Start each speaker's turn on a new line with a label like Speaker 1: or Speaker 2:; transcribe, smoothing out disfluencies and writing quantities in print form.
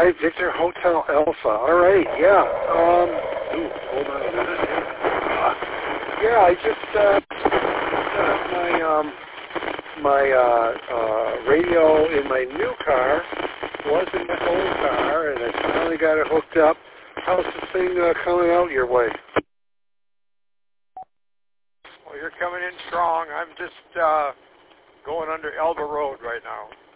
Speaker 1: right, Victor Hotel Alpha. All right, yeah. Hold on a minute. Yeah, I just my radio in my new car was in my old car, and I finally got it hooked up. How's this thing coming out your way?
Speaker 2: Well, you're coming in strong. I'm just going under Elba Road right now.